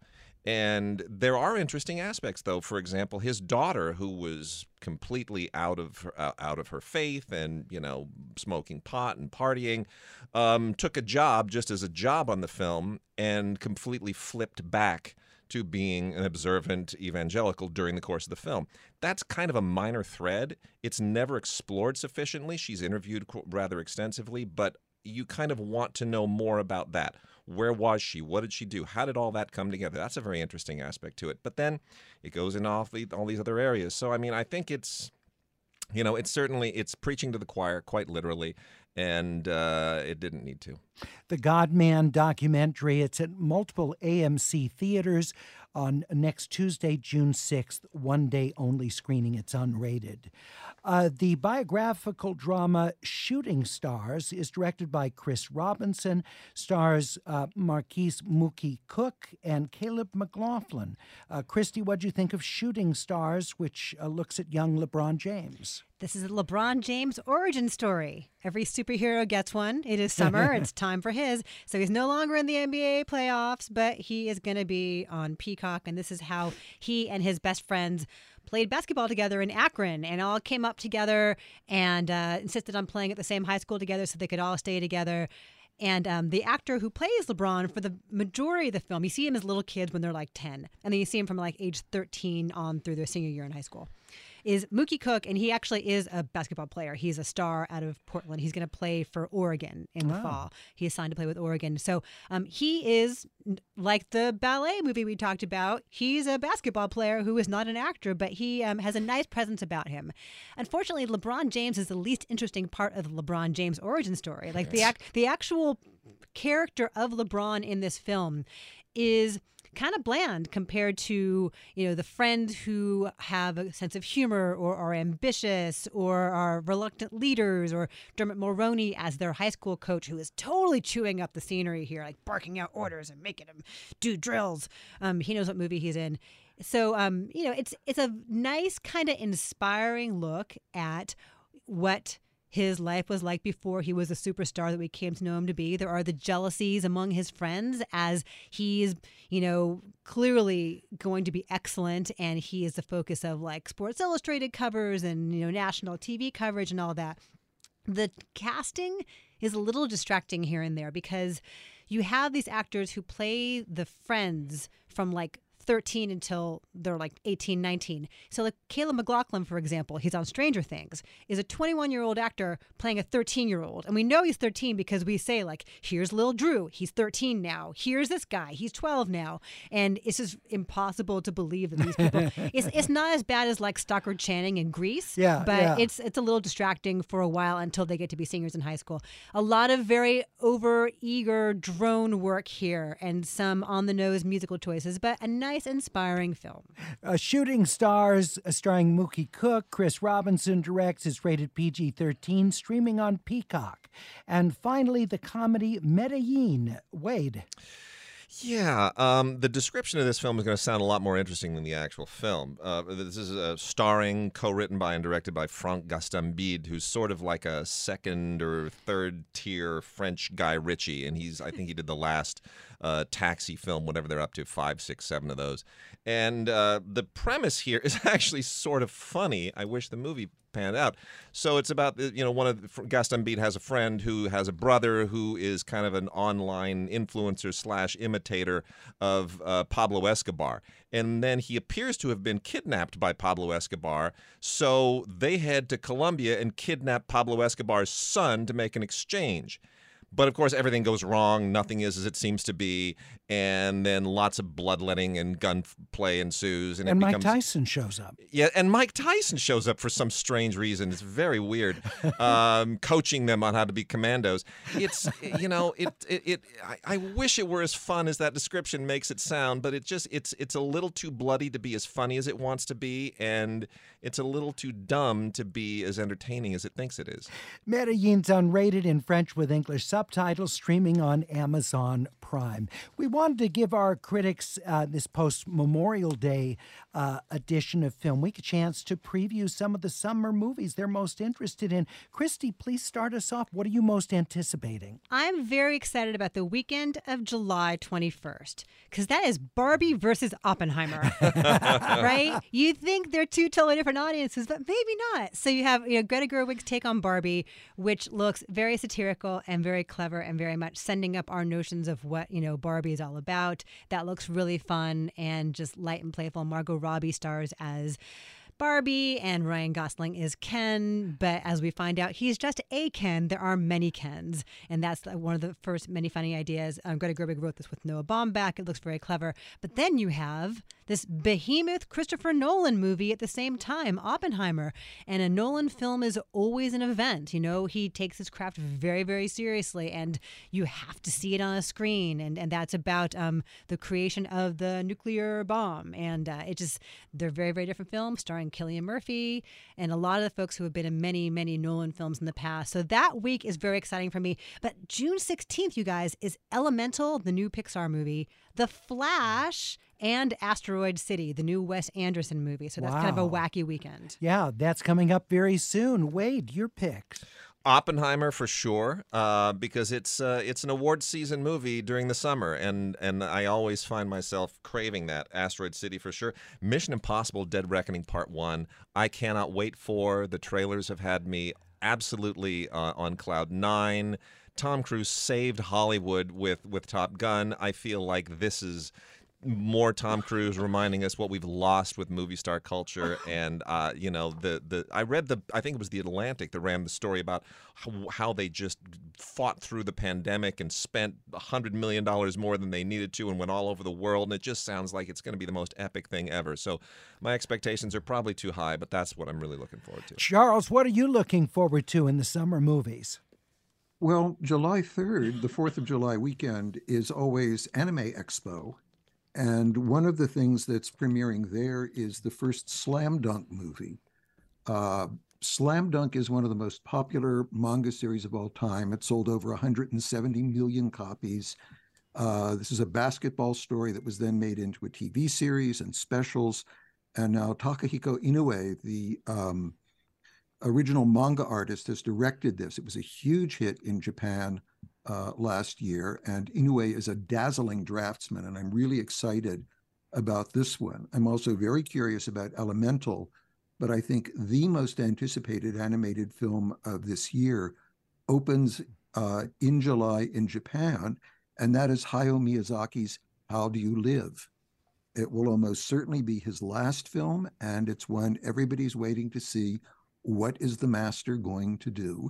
And there are interesting aspects, though. For example, his daughter, who was completely out of her, uh, out of her faith and, you know, smoking pot and partying, um, took a job just as a job on the film and completely flipped back to being an observant evangelical during the course of the film. That's kind of a minor thread. It's never explored sufficiently. She's interviewed qu- rather extensively, but you kind of want to know more about that. Where was she? What did she do? How did all that come together? That's a very interesting aspect to it. But then it goes in all, the, all these other areas. So, I mean, I think it's, you know, it's certainly, it's preaching to the choir, quite literally, and uh, it didn't need to. The God-Man documentary, it's at multiple A M C theaters on next Tuesday, June sixth, one day only screening. It's unrated. Uh, the biographical drama Shooting Stars is directed by Chris Robinson, stars uh, Marquise Mookie Cook and Caleb McLaughlin. Uh, Christy, what do you think of Shooting Stars, which uh, looks at young LeBron James? This is a LeBron James origin story. Every superhero gets one. It is summer. It's time for his. So he's no longer in the N B A playoffs, but he is going to be on Peacock. And this is how he and his best friends played basketball together in Akron and all came up together and uh, insisted on playing at the same high school together so they could all stay together. And um, the actor who plays LeBron for the majority of the film, you see him as little kids when they're like ten. And then you see him from like age thirteen on through their senior year in high school, is Mookie Cook. And he actually is a basketball player. He's a star out of Portland. He's going to play for Oregon in the Wow. fall. He is signed to play with Oregon. So um, he is, like the ballet movie we talked about, he's a basketball player who is not an actor, but he um, has a nice presence about him. Unfortunately, LeBron James is the least interesting part of the LeBron James origin story. Like the ac- the actual character of LeBron in this film is kind of bland compared to, you know, the friends who have a sense of humor or are ambitious or are reluctant leaders, or Dermot Mulroney as their high school coach who is totally chewing up the scenery here, like barking out orders and making them do drills. Um, he knows what movie he's in. So, um, you know, it's it's a nice kind of inspiring look at what his life was like before he was a superstar that we came to know him to be. There are the jealousies among his friends as he's, you know, clearly going to be excellent, and he is the focus of like Sports Illustrated covers and, you know, national T V coverage and all that. The casting is a little distracting here and there because you have these actors who play the friends from like thirteen until they're like eighteen, nineteen. So like Caleb McLaughlin, for example, he's on Stranger Things, is a twenty-one-year-old actor playing a thirteen-year-old. And we know he's thirteen because we say like, here's Lil Drew, he's thirteen now. Here's this guy, he's twelve now. And it's just impossible to believe that these people, it's, it's not as bad as like Stockard Channing in Grease, Yeah, but yeah. it's it's a little distracting for a while until they get to be seniors in high school. A lot of very over-eager drone work here and some on-the-nose musical choices, but a nice, inspiring film. Uh, Shooting Stars, uh, starring Mookie Cook, Chris Robinson directs, is rated P G thirteen, streaming on Peacock. And finally, the comedy Medellin. Wade. Yeah, um, the description of this film is going to sound a lot more interesting than the actual film. Uh, this is uh, starring, co-written by, and directed by Franck Gastambide, who's sort of like a second or third tier French Guy Ritchie, and he's I think he did the last uh, Taxi film, whatever they're up to, five, six, seven of those. And uh, the premise here is actually sort of funny. I wish the movie panned out. So it's about, you know, one of the, Gastambide has a friend who has a brother who is kind of an online influencer slash imitator of uh, Pablo Escobar. And then he appears to have been kidnapped by Pablo Escobar. So they head to Colombia and kidnap Pablo Escobar's son to make an exchange. But, of course, everything goes wrong. Nothing is as it seems to be. And then lots of bloodletting and gunplay ensues. And, And it Mike becomes, Tyson shows up. Yeah, and Mike Tyson shows up for some strange reason. It's very weird, um, coaching them on how to be commandos. It's, you know, it, it, it I, I wish it were as fun as that description makes it sound, but it just, it's, it's a little too bloody to be as funny as it wants to be, and it's a little too dumb to be as entertaining as it thinks it is. Medellin's unrated in French with English subtitles. subtitles, streaming on Amazon Prime. We wanted to give our critics uh, this post-Memorial Day uh, edition of Film Week a chance to preview some of the summer movies they're most interested in. Christy, please start us off. What are you most anticipating? I'm very excited about the weekend of July twenty-first, because that is Barbie versus Oppenheimer, right? You think they're two totally different audiences, but maybe not. So you have, you know, Greta Gerwig's take on Barbie, which looks very satirical and very clever and very much sending up our notions of what, you know, Barbie is all about. That looks really fun and just light and playful. Margot Robbie stars as Barbie and Ryan Gosling is Ken, but as we find out, he's just a Ken. There are many Kens, and that's one of the first many funny ideas. Um, Greta Gerwig wrote this with Noah Baumbach. It looks very clever. But then you have this behemoth Christopher Nolan movie at the same time, Oppenheimer. And a Nolan film is always an event. You know, he takes his craft very, very seriously, and you have to see it on a screen. And, and that's about um, the creation of the nuclear bomb. And uh, it just, they're very, very different films starring Cillian Murphy and a lot of the folks who have been in many, many Nolan films in the past. So that week is very exciting for me. But June sixteenth, you guys, is Elemental, the new Pixar movie, The Flash, and Asteroid City, the new Wes Anderson movie. So that's wow. kind of a wacky weekend. Yeah, that's coming up very soon. Wade, your picks. Oppenheimer for sure, uh, because it's uh, it's an award season movie during the summer, and and I always find myself craving that. Asteroid City for sure. Mission Impossible: Dead Reckoning Part One. I cannot wait for. The trailers have had me absolutely uh, on cloud nine. Tom Cruise saved Hollywood with with Top Gun. I feel like this is more Tom Cruise reminding us what we've lost with movie star culture. And uh, you know, the the I read the I think it was the Atlantic that ran the story about how, how they just fought through the pandemic and spent a hundred million dollars more than they needed to and went all over the world. And it just sounds like it's going to be the most epic thing ever. So my expectations are probably too high, but that's what I'm really looking forward to. Charles, what are you looking forward to in the summer movies? Well, July third, the fourth of July weekend, is always Anime Expo. And one of the things that's premiering there is the first Slam Dunk movie. Uh, Slam Dunk is one of the most popular manga series of all time. It sold over one hundred seventy million copies. Uh, this is a basketball story that was then made into a T V series and specials. And now Takahiko Inoue, the um, original manga artist, has directed this. It was a huge hit in Japan Uh, last year, and Inoue is a dazzling draftsman, and I'm really excited about this one. I'm also very curious about Elemental, but I think the most anticipated animated film of this year opens uh, in July in Japan, and that is Hayao Miyazaki's How Do You Live? It will almost certainly be his last film, and it's one everybody's waiting to see. What is the master going to do?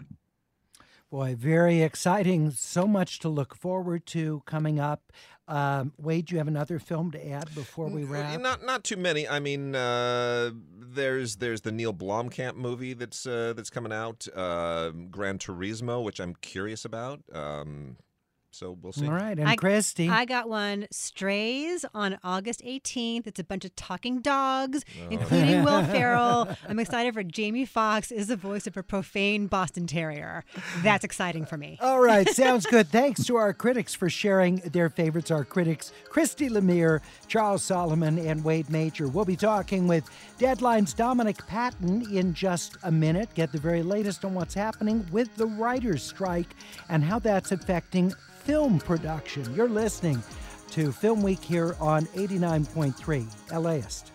Boy, very exciting. So much to look forward to coming up. Um, Wade, do you have another film to add before we wrap? Not not too many. I mean, uh, there's there's the Neil Blomkamp movie that's uh, that's coming out, uh, Gran Turismo, which I'm curious about. Um, So we'll see. All right. And I, Christy? I got one, Strays, on August eighteenth. It's a bunch of talking dogs, oh. including Will Ferrell. I'm excited for Jamie Foxx is the voice of a profane Boston Terrier. That's exciting for me. All right. Sounds good. Thanks to our critics for sharing their favorites. Our critics, Christy Lemire, Charles Solomon, and Wade Major. We'll be talking with Deadline's Dominic Patton in just a minute. Get the very latest on what's happening with the writers' strike and how that's affecting film production. You're listening to Film Week here on eighty-nine point three LAist.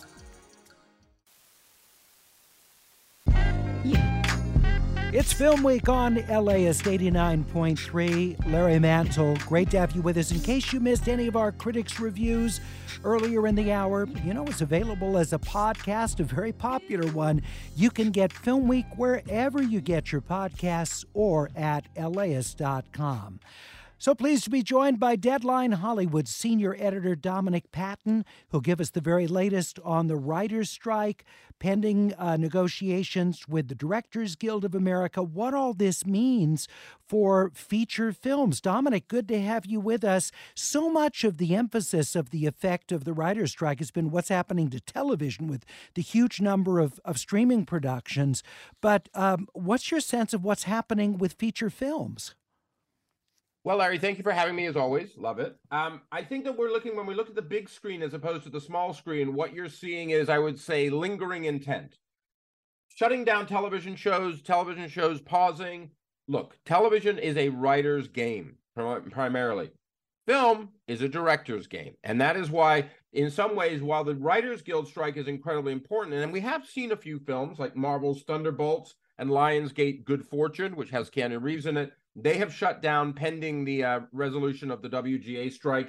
It's Film Week on LAist eighty-nine point three. Larry Mantle, great to have you with us. In case you missed any of our critics' reviews earlier in the hour, you know, it's available as a podcast, a very popular one. You can get Film Week wherever you get your podcasts or at laist dot com. So pleased to be joined by Deadline Hollywood's senior editor Dominic Patton, who'll give us the very latest on the writers' strike, pending uh, negotiations with the Directors Guild of America, what all this means for feature films. Dominic, good to have you with us. So much of the emphasis of the effect of the writers' strike has been what's happening to television with the huge number of, of streaming productions. But um, what's your sense of what's happening with feature films? Well, Larry, thank you for having me as always. Love it. Um, I think that we're looking, when we look at the big screen as opposed to the small screen, what you're seeing is, I would say, lingering intent. Shutting down television shows, television shows pausing. Look, television is a writer's game, primarily. Film is a director's game. And that is why, in some ways, while the Writers Guild strike is incredibly important, and we have seen a few films like Marvel's Thunderbolts and Lionsgate Good Fortune, which has Keanu Reeves in it, they have shut down pending the uh, resolution of the W G A strike.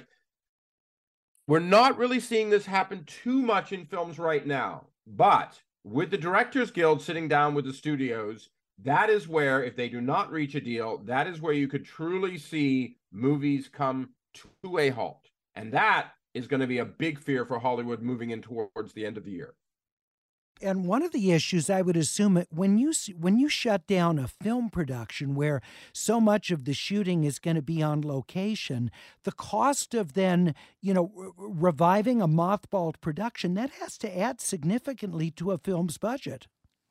We're not really seeing this happen too much in films right now, but with the Directors Guild sitting down with the studios, that is where, if they do not reach a deal, that is where you could truly see movies come to a halt. And that is going to be a big fear for Hollywood moving in towards the end of the year. And one of the issues, I would assume, when you when you shut down a film production where so much of the shooting is going to be on location, the cost of then, you know, re- reviving a mothballed production, that has to add significantly to a film's budget.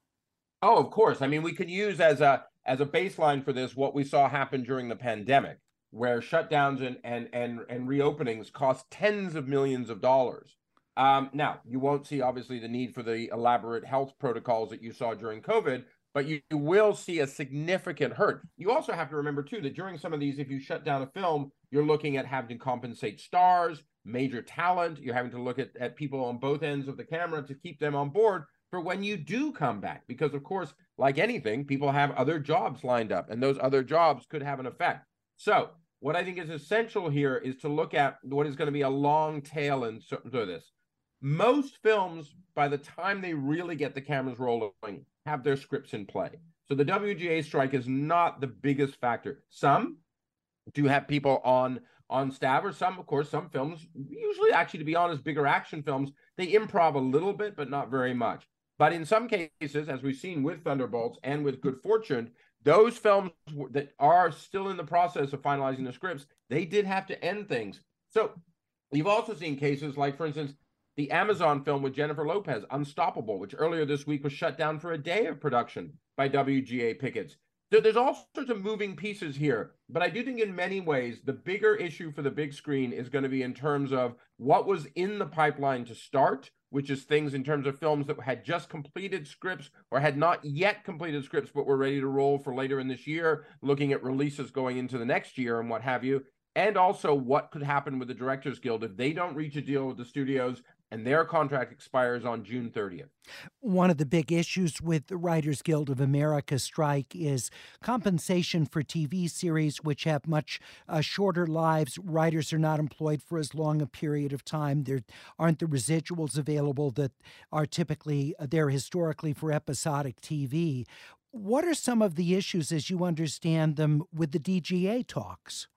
Oh, of course. I mean, we can use as a as a baseline for this what we saw happen during the pandemic, where shutdowns and and and, and reopenings cost tens of millions of dollars. Um, now, you won't see, obviously, the need for the elaborate health protocols that you saw during COVID, but you, you will see a significant hurt. You also have to remember, too, that during some of these, if you shut down a film, you're looking at having to compensate stars, major talent. You're having to look at, at people on both ends of the camera to keep them on board for when you do come back. Because, of course, like anything, people have other jobs lined up, and those other jobs could have an effect. So what I think is essential here is to look at what is going to be a long tail in certain of this. Most films, by the time they really get the cameras rolling, have their scripts in play. So the W G A strike is not the biggest factor. Some do have people on, on staff, or some, of course, some films, usually actually, to be honest, bigger action films, they improv a little bit, but not very much. But in some cases, as we've seen with Thunderbolts and with Good Fortune, those films that are still in the process of finalizing the scripts, they did have to end things. So you've also seen cases like, for instance, the Amazon film with Jennifer Lopez, Unstoppable, which earlier this week was shut down for a day of production by W G A pickets. So there's all sorts of moving pieces here. But I do think in many ways, the bigger issue for the big screen is going to be in terms of what was in the pipeline to start, which is things in terms of films that had just completed scripts or had not yet completed scripts, but were ready to roll for later in this year, looking at releases going into the next year and what have you. And also what could happen with the Directors Guild if they don't reach a deal with the studios and their contract expires on June thirtieth. One of the big issues with the Writers Guild of America strike is compensation for T V series, which have much uh, shorter lives. Writers are not employed for as long a period of time. There aren't the residuals available that are typically there historically for episodic T V. What are some of the issues, as you understand them, with the D G A talks?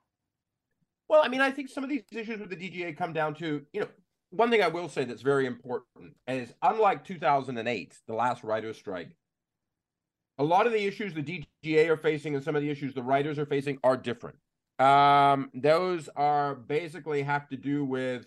Well, I mean, I think some of these issues with the D G A come down to, you know, one thing I will say that's very important is, unlike two thousand eight, the last writer's strike, a lot of the issues the D G A are facing and some of the issues the writers are facing are different. Um, those are basically have to do with,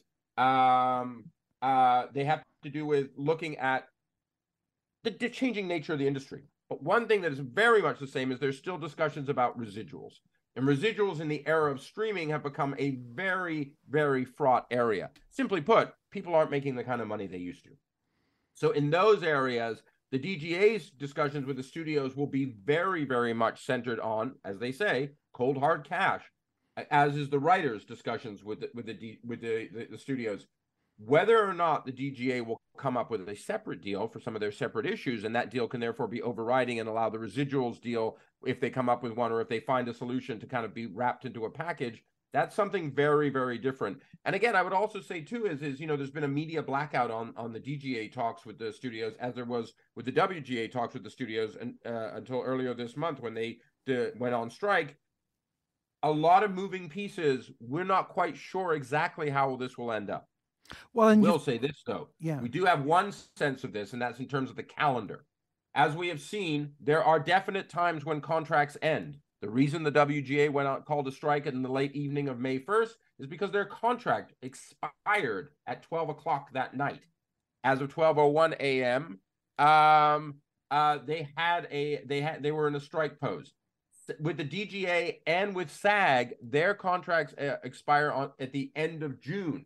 um, uh, they have to do with looking at the, the changing nature of the industry. But one thing that is very much the same is there's still discussions about residuals. And residuals in the era of streaming have become a very, very fraught area. Simply put, people aren't making the kind of money they used to. So in those areas, the D G A's discussions with the studios will be very, very much centered on, as they say, cold hard cash, as is the writers' discussions with the, with the, with the, the, the studios. Whether or not the D G A will come up with a separate deal for some of their separate issues, and that deal can therefore be overriding and allow the residuals deal, if they come up with one, or if they find a solution to kind of be wrapped into a package, that's something very, very different. And again, I would also say too is, is you know, there's been a media blackout on, on the D G A talks with the studios, as there was with the W G A talks with the studios, and uh, until earlier this month when they uh, went on strike. A lot of moving pieces. We're not quite sure exactly how this will end up. Well, and we'll say this, though. Yeah. We do have one sense of this, and that's in terms of the calendar. As we have seen, there are definite times when contracts end. The reason the W G A went out, called a strike in the late evening of May first is because their contract expired at twelve o'clock that night. As of twelve oh one a.m., um, uh, they had a they had they were in a strike pose. with the D G A and with SAG, their contracts uh, expire on at the end of June.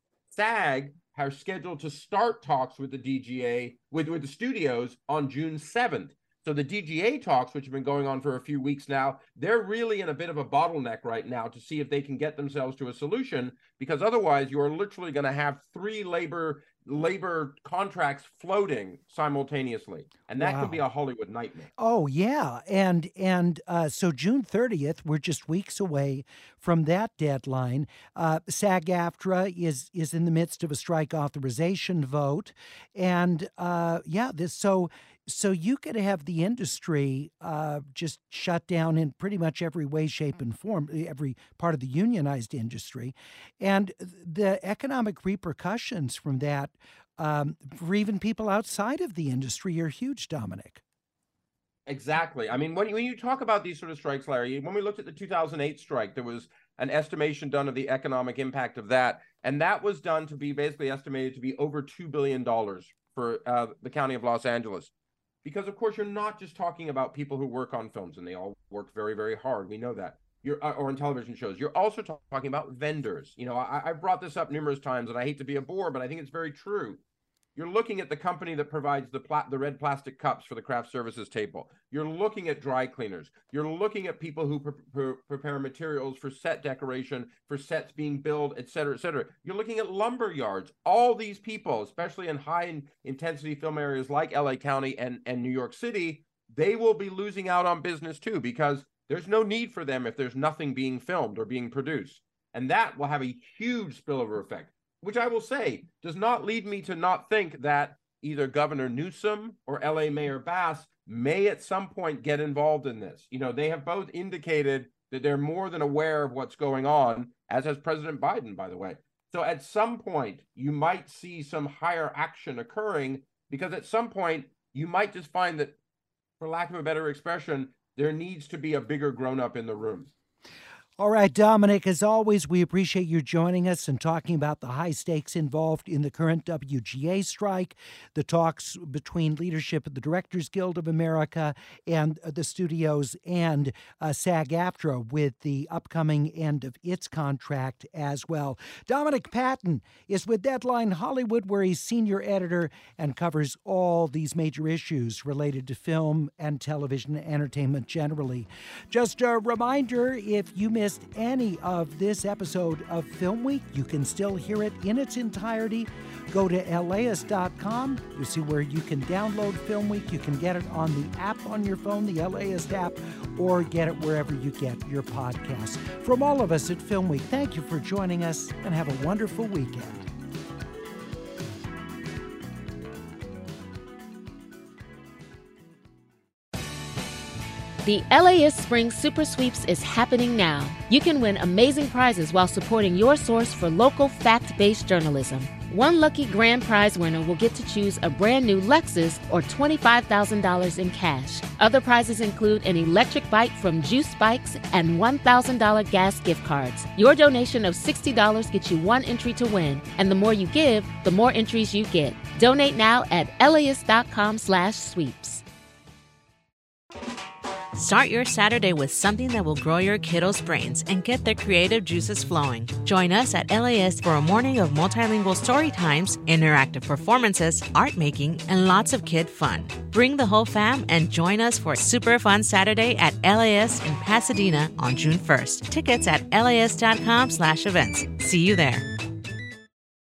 SAG are scheduled to start talks with the D G A, with, with the studios on June seventh. So the D G A talks, which have been going on for a few weeks now, they're really in a bit of a bottleneck right now to see if they can get themselves to a solution, because otherwise you are literally going to have three labor labor contracts floating simultaneously, and that wow. could be a Hollywood nightmare. Oh yeah, and and uh, so June thirtieth, we're just weeks away from that deadline. Uh, SAG-AFTRA is is in the midst of a strike authorization vote, and uh, yeah, this so. So you could have the industry uh, just shut down in pretty much every way, shape, and form, every part of the unionized industry. And the economic repercussions from that um, for even people outside of the industry are huge, Dominic. Exactly. I mean, when, when you talk about these sort of strikes, Larry, when we looked at the two thousand eight strike, there was an estimation done of the economic impact of that. And that was done to be basically estimated to be over two billion dollars for uh, the county of Los Angeles. Because, of course, you're not just talking about people who work on films, and they all work very, very hard. We know that. You're, uh, or in television shows. You're also talk- talking about vendors. You know, I, I've brought this up numerous times, and I hate to be a bore, but I think it's very true. You're looking at the company that provides the pla- the red plastic cups for the craft services table. You're looking at dry cleaners. You're looking at people who pre- pre- prepare materials for set decoration, for sets being built, et cetera, et cetera. You're looking at lumber yards. All these people, especially in high-intensity film areas like L A County and, and New York City, they will be losing out on business too, because there's no need for them if there's nothing being filmed or being produced. And that will have a huge spillover effect, which I will say does not lead me to not think that either Governor Newsom or L A Mayor Bass may at some point get involved in this. You know, they have both indicated that they're more than aware of what's going on, as has President Biden, by the way. So at some point, you might see some higher action occurring, because at some point, you might just find that, for lack of a better expression, there needs to be a bigger grown-up in the room. All right, Dominic, as always, we appreciate you joining us and talking about the high stakes involved in the current W G A strike, the talks between leadership of the Directors Guild of America and the studios and uh, SAG-AFTRA with the upcoming end of its contract as well. Dominic Patten is with Deadline Hollywood, where he's senior editor and covers all these major issues related to film and television entertainment generally. Just a reminder, if you missed missed any of this episode of Film Week, you can still hear it in its entirety. Go to L Aist dot com. You'll see where you can download Film Week. You can get it on the app on your phone, the LAist app, or get it wherever you get your podcasts. From all of us at Film Week, thank you for joining us, and have a wonderful weekend. The LAist Spring Super Sweeps is happening now. You can win amazing prizes while supporting your source for local fact-based journalism. One lucky grand prize winner will get to choose a brand new Lexus or twenty-five thousand dollars in cash. Other prizes include an electric bike from Juice Bikes and one thousand dollars gas gift cards. Your donation of sixty dollars gets you one entry to win, and the more you give, the more entries you get. Donate now at LAist dot com slash sweeps. Start your Saturday with something that will grow your kiddos' brains and get their creative juices flowing. Join us at LAist for a morning of multilingual story times, interactive performances, art making, and lots of kid fun. Bring the whole fam and join us for a super fun Saturday at LAist in Pasadena on June first. Tickets at LAist dot com slash events. See you there.